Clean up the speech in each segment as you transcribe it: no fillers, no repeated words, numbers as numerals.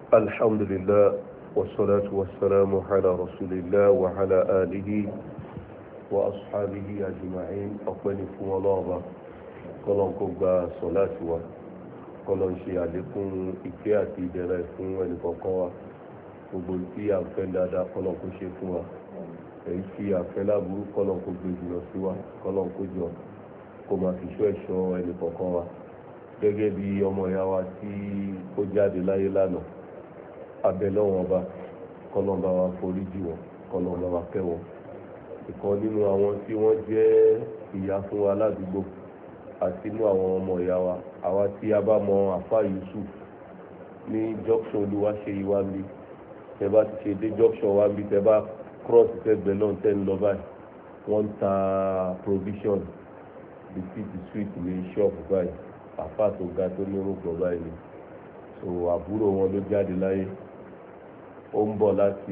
الحمد لله والصلاة والسلام على رسول الله وعلى آله وأصحابه أجمعين أقبل فún الله kọ́lọ́n kó gba sọ̀láàtì wa kọ́lọ́n ṣe àlékún ìkẹ́ àti ìdẹ̀ra fún ẹnìkọ̀ọ̀kan wa gbogbo tí a fẹ́ dáadáa kọ́lọ́n kó ṣe fún wa èyí tí a fẹ́ láburú kọ́lọ́n kó gbé jùlọ sí wa kọ́lọ́n kó jọ kó máa fi ṣọ́ ẹ̀ṣọ́ ẹnìkọ̀ọ̀kan wa gẹ́gẹ́ bí ọmọ ìyá wa tí ó jáde láyé lánàá abẹ́lọ́wọ́n ọba kọ́lọ́n bá wa forí jì wọ́n kọ́lọ́n bá wa kẹ́ wọn ìkan nínú àwọn tí wọ́n jẹ́ ìyá fún wa ládùúgbò àti inú àwọn ọmọ ìyá wa àwa tí a bá mọ àfáà Yusuf ní junction Olúwaṣeyì wa ń bí tẹ bá ti ṣe dé junction wa ń bí tẹ bá cross tẹgbẹ náà tẹ ń lọ báyìí wọ́n ń ta provision bisikíìtì sweet ní ṣọ́ọ̀bù báyìí àfáà tó ga tó ní orúkọ báyìí ni so àbúrò wọn ló jáde láyé ó ń bọ̀ láti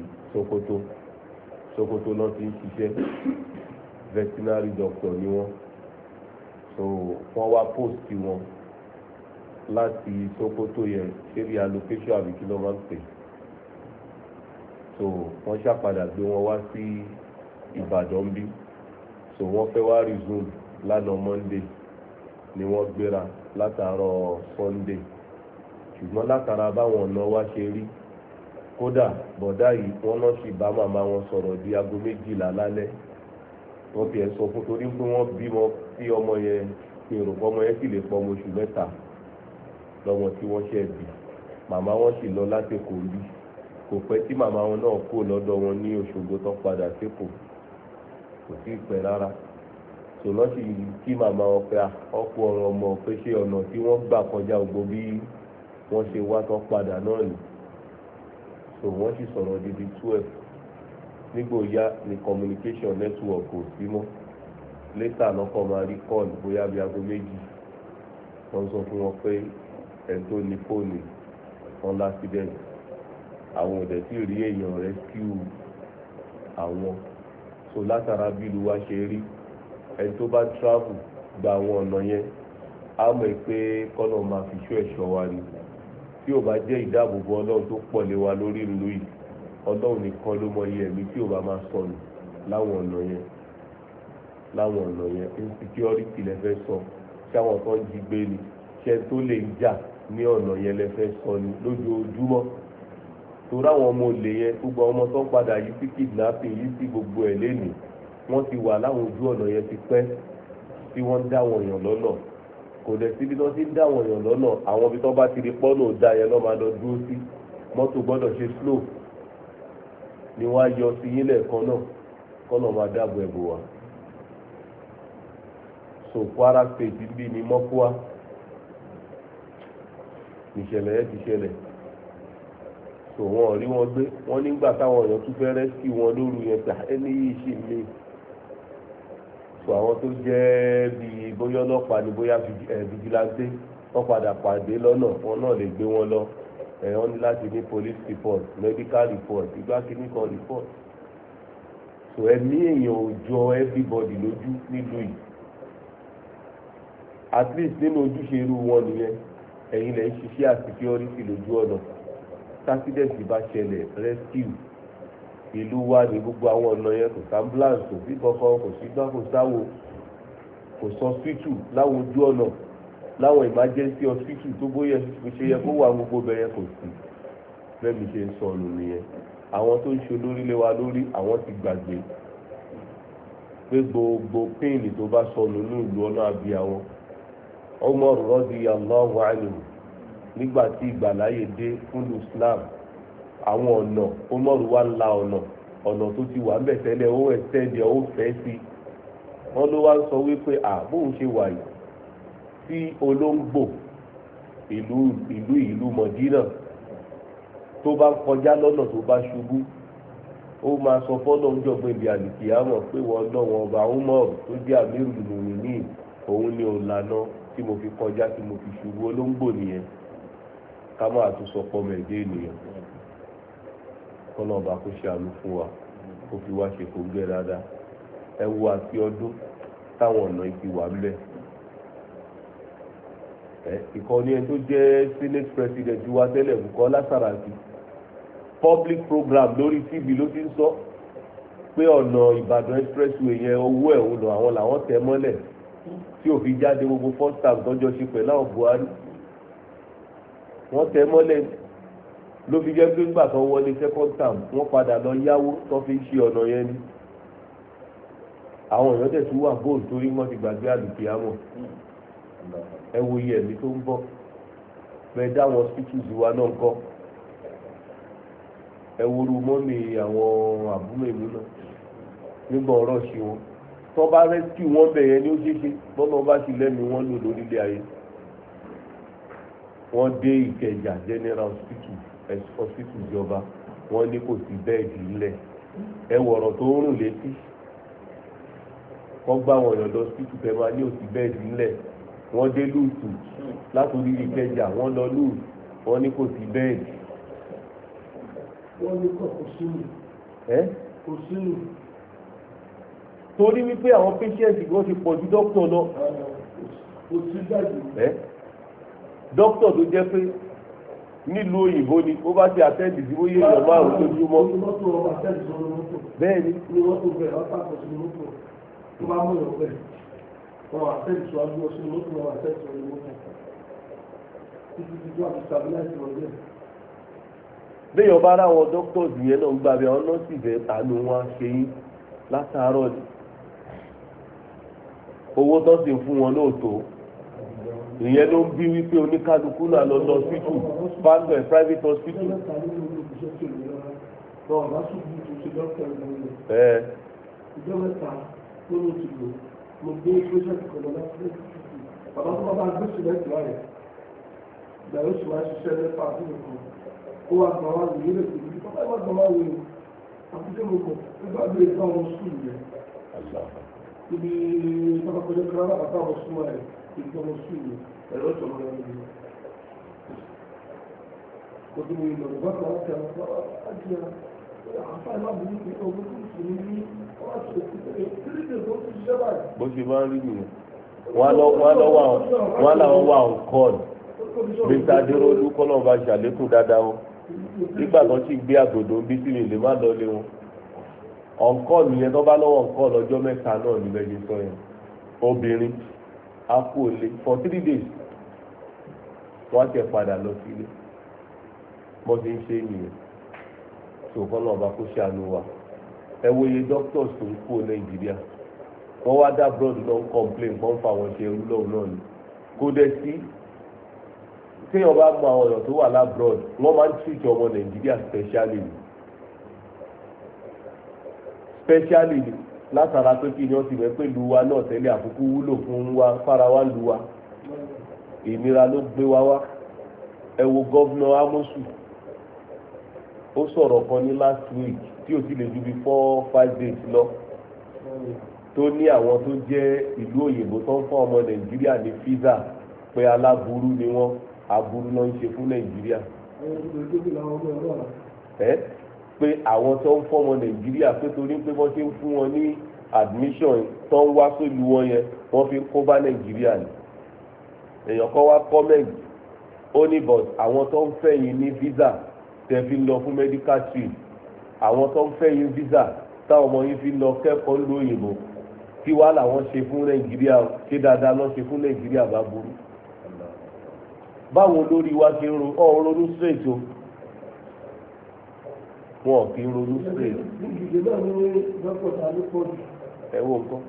Sokoto náà ti ń ṣiṣẹ́ veterinary doctor ni wọ́n so wọ́n wá post wọn láti Sokoto yẹn ṣébi allocation àbí kí ló máa ń pè so wọ́n ṣàpadà gbé wọn wá sí Ìbàdàn bí so wọ́n fẹ́ wá resume lánàá Monday ni wọ́n gbéra látàárọ̀ Sunday ṣùgbọ́n látara báwọn ọ̀nà wa ṣe rí kódà bọ̀dá yìí wọ́n náà sì bá màmá wọn sọ̀rọ̀ di aago 12 lálẹ́ wọ́n fi ẹ̀ sọ fún torí pé wọ́n bímọ tí ọmọ yẹn ní òrùkọ ọmọ yẹn sì lè pọ̀ ọmọ oṣù 3 lọ́mọ tí wọ́n ṣẹ̀ bí màmá wọn sì lọ láti Èkó bí kò pẹ́ tí màmá wọn náà kó lọ́dọ̀ wọn ní Òṣogbo tó padà sékò kò sí ìpẹ́ rárá sòlọ́ sì kí màmá wọn pé ọkọ ọ̀rọ̀ ọmọ pé ṣé ọ̀nà tí wọ́n gbà kọjá ògbó bí wọ́n ṣe wá tó padà náà nì so wọ́n sì sọ̀rọ̀ di 12 nígbò yá ni communication network kò sí mọ́ later lọ́kọ̀ máa rí call bóyá bí aago 2 wọ́n sọ fún wọn pé ẹni tó ní fóònù wọn l'accident àwọn òdẹ̀ tí rí èèyàn rescue àwọn so látara bí ìlú wa ṣe rí ẹni tó bá travel gba àwọn ọ̀nà yẹn á mọ̀ pé kọ́nà máa fi ṣọ́ ẹ̀ṣọ́ wa ni tí ò bá jẹ́ ìdáàbòbò ọlọ́run tó pọ̀ lé wa lórí ìlú yìí ọlọ́run nìkan ló mọ iye ẹ̀mí tí ò bá máa sọnù láwọn ọ̀nà yẹn insecurity lẹ fẹ́ sọ ṣáwọn kan jí gbé ni ṣe tó lè jà ní ọ̀nà yẹn lẹ fẹ́ sọ ni lójoojúmọ́ torí àwọn ọmọ olè yẹn gbogbo ọmọ tó ń padà yìí sí kidnapping yìí sí gbogbo ẹ̀ lénìí wọ́n ti wà láwọn ojú ọ̀nà yẹn ti pẹ́ tí wọ́n ń dá wọn èèyàn lọ́nà kò dẹ̀ síbi tó ti ń dá wọn èèyàn lọ́nà àwọn ibi tó bá ti di pọ́nà òdà yẹn lọ́ máa lọ dúró sí mọ́tò gbọ́dọ̀ ṣe slow ni wọ́n á yọ sí yín lẹ́ẹ̀kan náà kọ́nà máa dáàbò ẹ̀bù wa so Kwara State bí ní mọ́kúá ìṣẹ̀lẹ̀ yẹn ti ṣẹlẹ̀ so wọ́n rí wọn gbé wọ́n nígbà táwọn èèyàn tún fẹ́ rescue wọn lóru yẹn pé ẹni yìí ṣì mí so àwọn tó jẹ́ bíi bóyá ọlọ́pàá ni bóyá vigilante wọ́n padà pàdé lọ́nà wọn náà lè gbé wọn lọ wọ́n ní láti ní police report medical report igbákíní report so ẹ̀mí èèyàn ò jọ everybody lójú nílùú yìí at least nínú ojúṣe irú wọn nìyẹn ẹ̀yin lẹ̀ ń ṣiṣẹ́ àsecurity lójú ọ̀nà tásídẹ̀ǹtì bá ṣẹlẹ̀ rescue ìlú wa ní gbogbo àwọn ọ̀nà yẹn kò sí ambulance kò sí kankan kò sí gbá kò sáwo kò sọ hospital láwọn ojú ọ̀nà láwọn emergency hospital tó bóyá ṣe yẹ kó wà gbogbo bẹ̀rẹ̀ kò sí lẹ́mi ṣe ń sọnù nìyẹn àwọn tó ń ṣe olórí lé wa lórí àwọn ti gbàgbé pé gbogbo píìnì tó bá sọnù ní ìlú ọ̀nà àbí àwọn Umar radiyallahu anhu nígbà tí ìgbàláyè dé fún Islam àwọn ọ̀nà Umar wá ń la ọ̀nà tó ti wà ń bẹ̀ tẹ́lẹ̀ ó ẹ̀sẹ̀dẹ̀ ó fẹ́ sí wọ́n ló wá ń sọ wípé bóun ṣe wà yìí tí olóńgbò ìlú Mọ̀dínà tó bá kọjá lọ́nà tó bá ṣubú ó máa sọ fọ́nà ń jọ̀gbọ́n ibi àlìkìyàmọ̀ pé wọ́n lọ́wọ́ ọba Umar tó jẹ́ Amirul Mu'minin òun ni òǹlànà tí mo fi kọjá tí mo fi ṣubú olóńgbò nìyẹn ká máa tún sọ pọ́ mẹ́ẹ̀dé ènìyàn kọ́nà ọba kó ṣàánú fún wa kó fi wá ṣe kó gbé dáadáa ẹ wo àti ọdún táwọn ọ̀nà ìfi wà ńbẹ̀ ìkànnì ẹni tó jẹ́ senate president wa tẹ́lẹ̀ Bukola Saraki public program lórí TV ló ti ń sọ pé ọ̀nà Ìbàdàn expressway yẹn owó ẹ̀ ń lọ àwọn làwọn tẹ̀ mọ́lẹ̀ tí ò fi jáde gbogbo first time tọ́jọ́ ṣe pẹ̀lú àwọn Buhari wọ́n tẹ̀ mọ́lẹ̀ ló fi jẹ́ pé nígbà tó wọlé second time wọ́n padà lọ yáwó tó fi ń ṣe ọ̀nà yẹn ni àwọn èèyàn tẹ̀ tún wà góòlù torí wọ́n ti gbàgbé àlùkìyámọ̀ ẹ wo iye ẹ̀mí tó ń bọ̀ bẹ́ẹ̀ dáwọn hospitals wa náà kọ́ ẹ woru mọ́mì àwọn àbúrò ìlú náà nígbà ọ̀rọ̀ ṣe wọn tó bá rẹ́síkì wọn bẹ̀ yẹn ní ó ṣeéṣe bọ́mọ bá ti lẹ́nu wọn lò lórílẹ̀ ayé wọ́n dé Ìkẹjà general hospital ìjọba wọ́n ní kò sí bẹ́ẹ̀dì ńlẹ̀ ẹ wọ̀rọ̀ tó ń rùn létí wọ́n gbá wọn yàn lọ hospital tẹ́ máa ní òsì bẹ́ẹ̀dì ńlẹ̀ wọ́n dé lùtù látòrí Ìkẹjà wọ́n lọ lùtù wọ́n ní kò sí bẹ́ẹ̀dì. wọ́n ní kò sínú. kò sínú. torí wípé àwọn patient gan ti pọ̀ ju dókítà lọ. kò sí dájú. dókítà tó jẹ́ pé nílùú òyìnbó ni ó bá ti àtẹ́ǹdì sí bóyá èèyàn márùn lójúmọ́. bẹ́ẹ̀ ni. ní wọ́n tó bẹ̀rẹ̀ wọ́n pàpọ̀ sínú mọ́tò tó bá mú ìyọ̀ bẹ́ẹ̀ wọ́n àtẹ́ǹdì sọ agbó sínú mọ́tò wọn àtẹ́ǹdì sọ ní mọ́tò títí tí wọ́n ti stabilize wọn bẹ́ẹ̀. béèyàn bá ráwọn doctors yẹn náà ń gbàgbé àwọn nọ́ọ̀sì fẹ́ tànú wọn ṣe yín látàárọ̀ ni owó tó sì ń fún wọn lóòótọ́ ìyẹn ló ń bí wípé oníkálukú náà lọ lọ hospital private hospital. ìjọ mẹ́ta ló ń ti lò mo gbé project kan lọ láti lè bàbá tó bá gbé sílẹ̀tì láàyè ìgbà yóò sì máa ṣiṣẹ́ nípa àbúrò kan ó wà gbà wá wòye lè pè mí bàbá ìwà gbà wá wòye àbújá mo kọ nígbà bí ètò àwọn skul yẹn ibi bàbá kọjá kan lára bàbá àwọn skul rẹ ètò àwọn skul yẹn ẹ̀rọ ìjọba rẹ nìyẹn kò tó wòye lọ bàbá kan láti àwọn àti àǹfààní má burú pé ọgbẹ́ tó sì ní wọ́n á ṣe títí tó ti ṣiṣẹ́ báyìí. bó ṣe máa ń rí nìyẹn wọ́n láwọn wà on call mr adéròlú kọ́nà bá ṣàlékún dáadáa wọn nígbà tó ti gbé àgòdò ń bí sí mi lè má lọ lé wọn on call yẹn tó bá lọ́wọ́ on call ọjọ́ mẹ́ta náà ní bẹ́ẹ̀ sọ yẹn obìnrin á kú òlé for 3 days wọ́n á tẹ̀ padà lọ sílé bó ti ń ṣe nìyẹn tó kọ́nà ọba kó ṣàánú wa ẹ wo iye doctors tó ń kú Nàìjíríà wọ́n wá dá broad lọ ń complain wọ́n fa àwọn ṣe irú lọ́wọ́ náà ni kó dẹ̀ sí téèyàn bá mọ àwọn ọ̀nà tó wà lábroad wọ́n máa ń treat ọmọ Nàìjíríà specially ni látara pé kí ni wọ́n ti mọ̀ pé lu wa náà tẹ́lẹ̀ àkókò wúlò fún wa fara wa lu wa ìnira ló gbé wa wá ẹ wo gọ́vnà Amosu ó sọ̀rọ̀ kan ní last week tí ò sì lè ju bí 4-5 days lọ tó ní àwọn tó jẹ́ ìlú òyìnbó tó ń fún ọmọ Nàìjíríà ní físà pé aláburú ni wọ́n aburú náà ń ṣe fún Nàìjíríà pé àwọn tó ń fún ọmọ Nàìjíríà pé torí pé wọ́n ṣe ń fún wọn ní admission tó ń wá sólu wọn yẹn wọ́n fi kó bá Nàìjíríà ni èèyàn kan wá comment ó ní but àwọn tó ń fẹ́ yín ní visa tẹ́ fi ń lọ fún medical trip àwọn tó ń fẹ́ yín visa táwọn ọmọ yín fi ń lọ kẹ́kọ̀ọ́ ìlú òyìnbó tí wàá làwọn ṣe fún Nàìjíríà ṣe dáadáa lọ ṣe fún Nàìjíríà bá burú báwo lórí wa ṣe ń ronú straight o wọn kì í ronú straight. ẹ wo nǹkan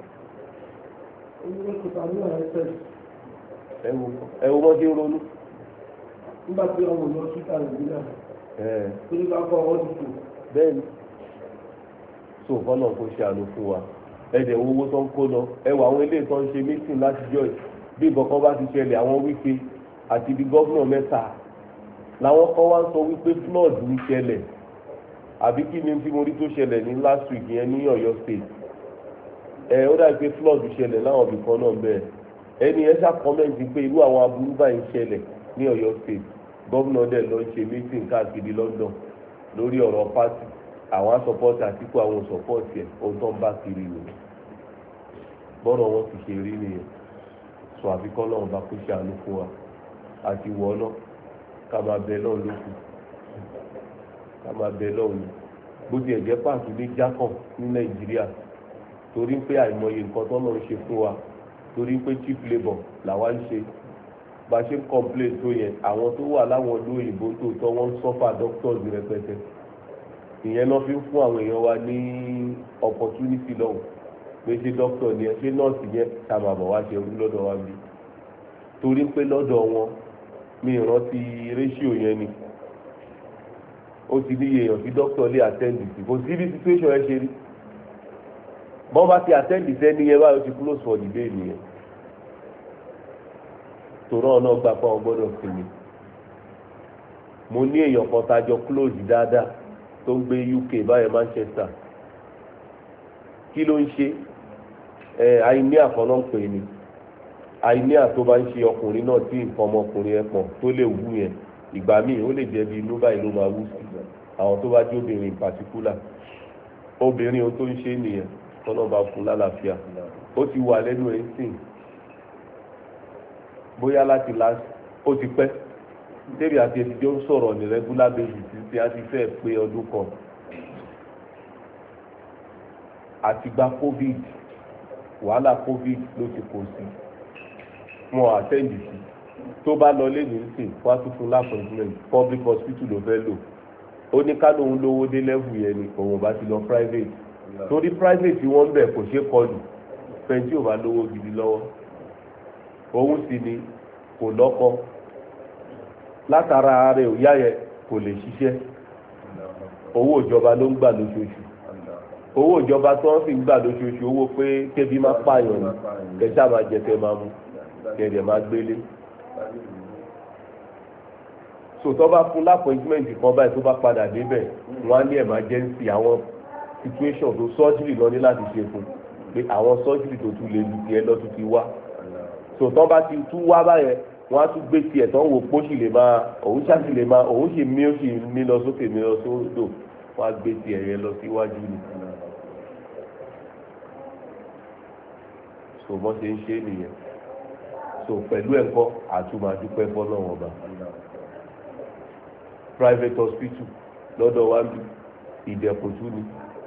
ẹ wo bọ́ ṣe ń ronú. nígbà tí ọmọ lọ sí Nàìjíríà tó ní ká kọ́ ọwọ́ ti tò. bẹ́ẹ̀ni tó fọ́nà kó ṣe àánú fún wa ẹ̀dẹ̀ owó tó ń kó lọ ẹwà àwọn ilé tó ń ṣe mítìn láti jọ bí ìbọ̀kan bá ti ṣẹlẹ̀ àwọn wípé àti ibi gọ́vnà mẹ́ta làwọn kan wá ń sọ wípé flood ń ṣẹlẹ̀ àbí kí ni tí mo rí tó ṣẹlẹ̀ ní last week yẹn ní Ọ̀yọ́ state ó dàbí pé flood ṣẹlẹ̀ láwọn ibì kan náà bẹ́ẹ̀ ẹni ẹ ṣá kọ́mẹ́ǹtì pé irú àwọn aburú báyìí ṣẹlẹ̀ ní Ọ̀yọ́ state gọ́vnà dẹ̀ lọ ṣe mítìn káàkiri London lórí ọ̀rọ̀ pátì àwọn asọpọ́tì Àtíkù àwọn sọpọ́tì ẹ̀ ohun tó ń bá kiri nìyẹn bọ́rọ̀ wọn ti ṣe rí nìyẹn sọ àfikọ́ náà bá kó ṣe àánú fún wa àti wọ̀ náà ká máa bẹ lọ́run lókù ká máa bẹ lọ́run ni bó ti ẹ̀jẹ̀ pàtó ní jákàn ní Nàìjíríà torí pé àìmọye nǹkan tó náà ń ṣe fún wa torí pé cheap labour làwa ń ṣe bá ṣe ń complain tó yẹn àwọn tó wà láwọn ìlú òyìnbó tó tọ́ wọ́n ń suffer doctors rẹpẹtẹ ìyẹn náà fi ń fún àwọn èèyàn wa ní opportunity lọ́wọ́ pé ṣé doctor ni ẹ ṣé nurse yẹn ká máa bọ̀ wá ṣe irú lọ́dọ̀ wa bí torí pé lọ́dọ̀ wọn mi ìrántí ratio yẹn ni ó ti níye èèyàn tí doctor lè attend sí kò sí bí situation ẹ ṣe rí bọ́n bá ti attend sẹ́ni yẹn báyìí ó ti close for the day nìyẹn tòrọ́ náà gbà pé àwọn gbọ́dọ̀ sinmi mo ní èèyàn kan tájọ close dáadáa tó ń gbé UK báyẹn Manchester kí ló ń ṣe àìní àkànná ń pè ní àìní àtó bá ń ṣe ọkùnrin náà tí nǹkan ọmọkùnrin ẹ̀ pọ̀ tó lè wú yẹn ìgbà míì ó lè jẹ́ bí inú báyìí ló máa wú sí àwọn tó bá jẹ́ obìnrin in particular obìnrin ohun tó ń ṣe nìyẹn tọ́nà bá fún lálàáfíà ó ti wà lẹ́nu ẹ̀ sìn bóyá láti ó ti pẹ́ débi àti ẹtì tó ń sọ̀rọ̀ ní regular basis tí a ti fẹ́ pé ọdún kan àtìgbà covid wàhálà covid ló ti kò sí wọn àtẹ́ǹdì sí tó bá lọ lé ní sìn wá tuntun lápẹ̀jùmẹ̀ntì public hospital ló fẹ́ lò ó ní ká lóun lówó dé level yẹn ni òun bá ti lọ private torí private wọ́n ń bẹ̀ kò ṣeé kọlù fẹ́ntì ò bá lówó gidi lọ́wọ́ òun sì ni kò lọ́kọ látara ààrẹ òyà yẹn kò lè ṣiṣẹ́ owó ìjọba ló ń gbà lóṣooṣù owó ìjọba tó ń fi gbà lóṣooṣù owó pé kébí má pààyàn ni kẹsà máa jẹ kẹ máa mú kẹdẹ máa gbélé sòtọ́ bá fún lápọ̀ìntìmẹ̀ntì kan báyìí tó bá padà débẹ̀ wọ́n á ní emergency àwọn situation tó surgery lọ ní láti ṣe fún pé àwọn surgery tó tún lè lu tiẹ̀ lọ tún ti wá sòtọ́ bá ti tún wá báyẹn wọ́n á tún gbé tiẹ̀ tán wò pé ó sì lè máa òun ṣáàṣì lè máa òun sì mí ó sì mí lọ sókè mí lọ sódò wọ́n á gbé tiẹ̀ yẹn lọ síwájú ni. so bọ́n ṣe ń ṣe nìyẹn so pẹ̀lú ẹ̀kọ́ àtúmọ̀dúpẹ́ fọ́lọ́wọ́n ọba private hospital lọ́dọ̀ wa bí ìdẹ̀kùtù ni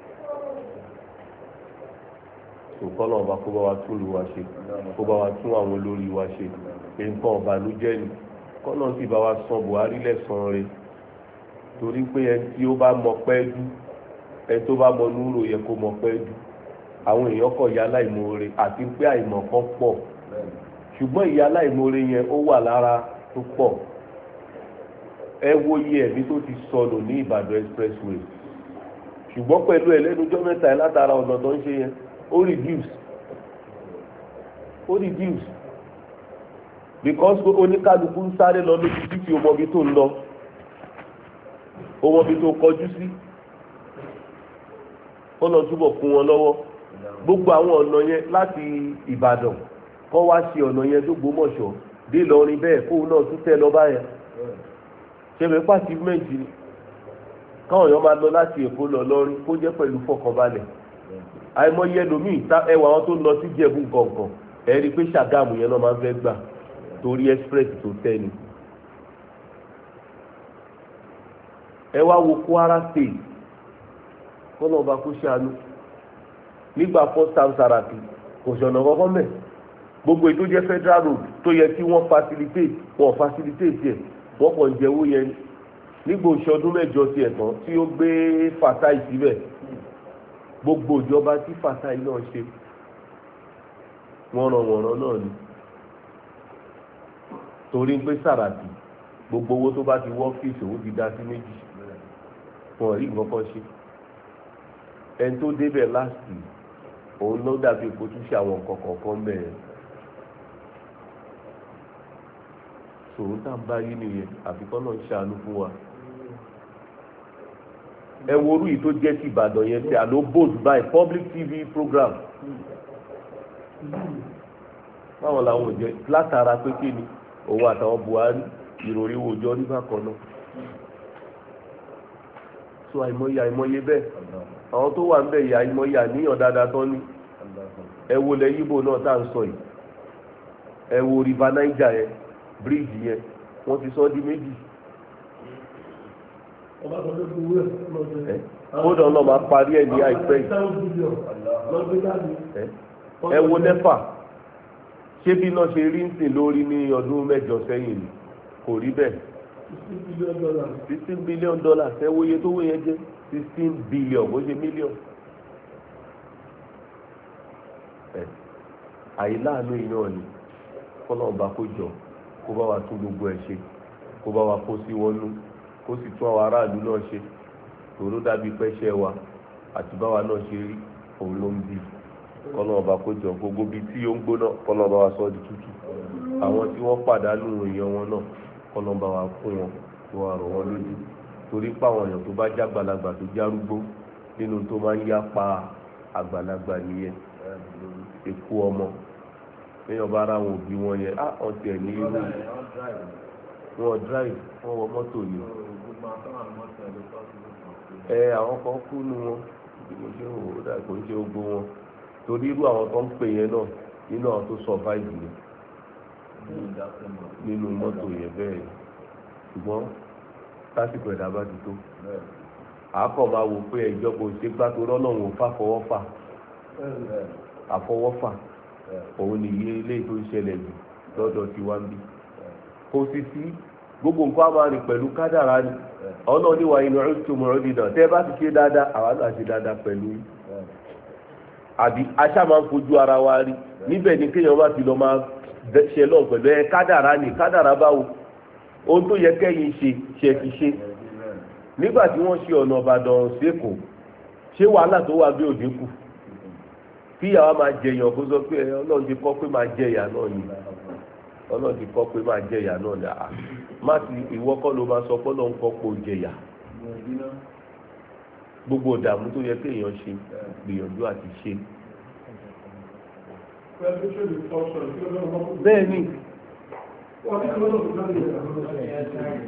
so kọ́lọ̀ ọba kó bá wa tún lù wá ṣe kó bá wa tún àwọn olórí wa ṣe nǹkan ọ̀bànújẹ́ ni kọ́lọ̀ sì bá wa san Buhari lẹ́san rẹ̀ torí pé ẹni tí ó bá mọ pẹ́ dú ẹni tó bá mọ núrò yẹ kó mọ pẹ́ dú àwọn èèyàn kọ̀ ìyá aláìmoore àti pé àìmọ̀ kan pọ̀ ṣùgbọ́n ìyá aláìmoore yẹn ó wà lára tó pọ̀ ẹ wo iye ẹ̀mí tó ti sọnù ní Ìbàdàn expressway ṣùgbọ́n pẹ̀lú ẹ̀ lẹ́nujọ́ mẹ́ta ẹ̀ látara ọ̀nà tó ń ṣe yẹn ó reduce because oníkálukú ń sáré lọ lójú títí ọmọbi tó ń lọ ọmọbi tó kọjú sí ó lọ túbọ̀ fún wọn lọ́wọ́ gbogbo àwọn ọ̀nà yẹn láti Ìbàdàn kọ́ wá sí ọ̀nà yẹn tó Gbómọ̀ṣọ́ dé lọrin bẹ́ẹ̀ kóun náà tún tẹ́ lọ báyẹn ṣẹlẹ̀ pàṣẹ méjì káwọn èèyàn máa lọ láti Èkó lọ lọrin kó jẹ́ pẹ̀lú fọkànbalẹ̀ àìmọye ẹlòmíì ẹwà àwọn tó lọ sí Jẹ̀bú gọ̀ǹgọ̀ ẹ rí i pé Ṣàgámù yẹn náà máa ń fẹ́ gbà torí express tó tẹ́ ni ẹ wá wo Kwara State kọ́nà ọba kó ṣàánú nígbà first time Saraki kò ṣọ̀nà kọ́kọ́ mẹ́ gbogbo ètò jẹ́ federal road tó yẹ kí wọ́n facilitate yẹ wọ́n kàn jẹ́ owó yẹn nígbà oṣù ọdún mẹ́jọ ti ẹ̀tàn tí ó gbé Fatai síbẹ̀ gbogbo ìjọba tí Fatai náà ṣe wọ́nranwọ̀nran náà ni torí pé Saraki gbogbo owó tó bá ti wọ́ fíìsì owó ti dá sí méjì wọn rí nǹkan kan ṣe ẹni tó débẹ̀ láti òun ló dàbí ipò tún ṣe àwọn nǹkan kọ̀ọ̀kan bẹ̀rẹ̀ sòrò tá n bá yí nìyẹn àfikọ́ náà ń ṣàánú fún wa ẹ wo orú yìí tó jẹ́ ti Ìbàdàn yẹn tí àló bold by public TV program báwọn làwọn ò jẹ látara pé kí ni òun àtàwọn Buhari ìròrí òòjọ́ nígbà kan náà so àìmọye bẹ́ẹ̀ àwọn tó wà ń bẹ̀ yà àìmọye àníyàn dáadáa tán ní ẹ wo lẹ yíbò náà tá à ń sọ yìí ẹ wo river Niger yẹn bíríìjì yẹn wọ́n ti sọ di méjì. kódà náà máa parí ẹ̀ ní àìpẹ́ yìí. ẹ wo nẹ́fà ṣé bí náà ṣe rí ń sìn lórí ní ọdún mẹ́jọ sẹ́yìn ni kò rí bẹ́ẹ̀. $16 billion ẹ wo iye tó wó yẹn jẹ́ 16 billion bó ṣe mílíọ̀n. àìláàánú iná ni kọ́lọ́n bá kó jọ kó bá wa tún gbogbo ẹ̀ ṣe kó bá wa kó sí wọnú kó sì tún àwọn aráàlú náà ṣe tòró dàbí pẹ́ṣẹ́ wa àti báwa náà ṣe rí òun ló ń bí kọ́lọ́n bá kó jọ gbogbo bíi tí ó ń gbóná kọ́lọ́n bá wa sọ di tútù àwọn tí wọ́n pàdánù èèyàn wọn náà kọ́lọ́n bá wa fún wọn tó wà rọ̀ wọ́n lójú torí pé àwọn èèyàn tó bá jágbàlagbà tó járúgbó nínú tó máa ń yá pa àgbàlagbà nìyẹn èkó ọmọ èèyàn bá ara wọn òbí wọn yẹn á wọn tiẹ̀ ní irú wọn drive wọn wọ mọ́tò ni àwọn kan kú nu wọn kò ń ṣe gbogbo wọn torí irú àwọn tó ń pè yẹn náà nínú àwọn tó survive ni nínú mọ́tò yẹn bẹ́ẹ̀ ṣùgbọ́n lásìkò ẹ̀dá bá ti tó àákọ̀ máa wò pé ìjọba òṣègbà tó rọ́nà wọn fàfọwọ́fà àfọwọ́fà òun ni iye ilé tó ń ṣẹlẹ̀ jù lọ́dọ̀ tí wá ń bí kò sì sí gbogbo nǹkan á máa rìn pẹ̀lú kádàrá ni ọ̀nà oníwà inú ọ̀tún mọ̀rọ̀ dìdàn tẹ́ bá ti ṣe dáadáa àwa náà ṣe dáadáa pẹ̀lú yín àbí aṣá máa ń fojú ara wa rí níbẹ̀ ni kéèyàn má ti lọ máa ṣe lọ́ọ̀ pẹ̀lú kádàrá ni kádàrá báwo ohun tó yẹ kẹ́yìn ṣe ti ṣe nígbà tí wọ́n ṣe ọ̀nà Ìbàdàn sẹ́kọ̀ọ́ ṣé wàhálà tó wà bí òde kù kí ìyàwó máa jẹyàn kó sọ pé Ọlọ́run ti kọ́ pé máa jẹ ìyà náà ni Ọlọ́run ti kọ́ pé máa jẹ ìyà náà ni má ti ìwọ kọ́ ló máa sọ pé Ọlọ́run kọ́ pé ó jẹ ìyà gbogbo ìdààmú tó yẹ kéèyàn ṣe gbìyànjú àti ṣe. bẹ́ẹ̀ ni